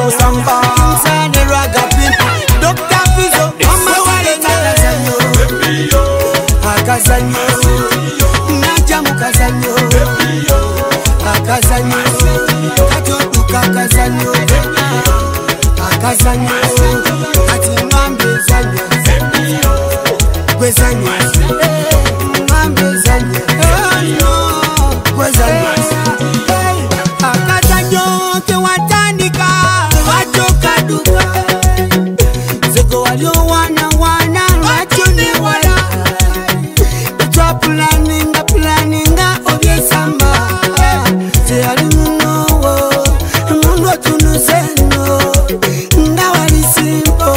Samba Insane raga pimpi Dr. Fizo Mama waleta Akazanyo Naja mukazanyo Akazanyo Kajoduka akazanyo Akazanyo Ati mwambe zanyo Gwezanyo Mwambe zanyo Gwezanyo Akazanyo Kewatandika Wajoka duka Zego walio wana Wachone wala Twa planinga Obiesamba Zeyali munowo Mundo tunuseno Ndawali simpo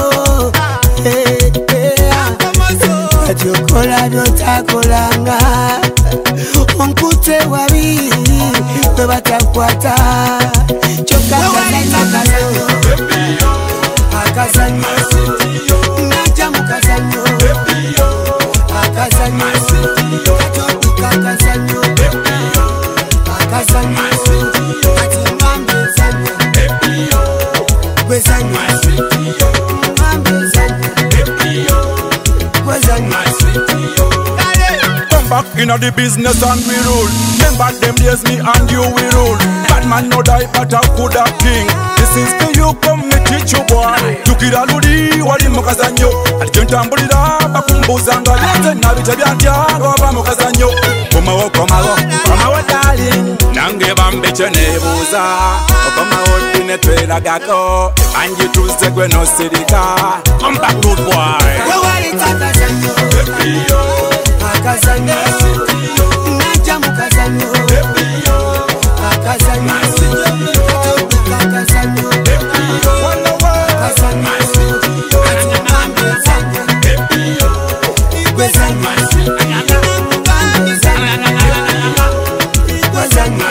Katiokola dotakolanga Onkute wabi Webatakwata Choka kazanyo Akazanyo Naja mukazanyo Akazanyo Kajoduka akazanyo Akazanyo Ati mwambe zanyo Gwezanyo Mwambe zanyo Gwezanyo Come back in the business and we rule. Remember them days me and you we rule. Bad man no die but a good a king. This is for you come me teach you boy. Tukira ludi wali mukazanyo. Alijentambulira bakumbuzanga yote na bicha byantyango ba mukazanyo. Komawo darling. Nange bambeche nebuza. Komawo dinetwelagako. Anji tuze gwe no sirika. Come back good boy. Wewali takazanyo Akazanyo Naja mukazanyo Akazanyo Kajoduka akazanyo Akazanyo Ati mwambe zanyo Gwezanyo Mwambe zanyo Gwezanyo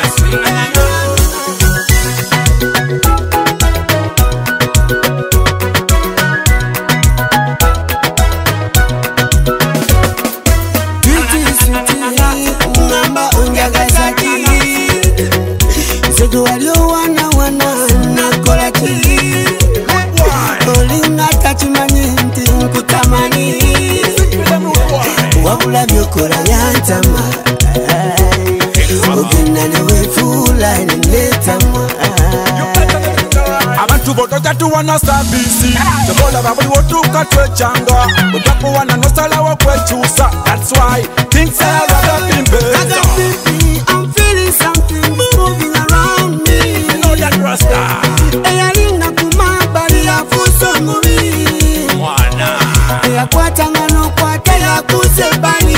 Ngamba unjagazaki Zego walio wana nakola ki Olinga tachimanyi nti nkutamani Wabula byokola yantama Ogenda newe fula nenetama Abantu botoja tuwana sabisi Tebola babuli wotuka twechanga Utakuwana nosala wa kwechusa. That's why things are rather pimpe. I'm feeling something moving around me. You know that Rasta Eyalinga kumabali ya fuso muri Mwana Eyakwata ngano kwata ya kusebani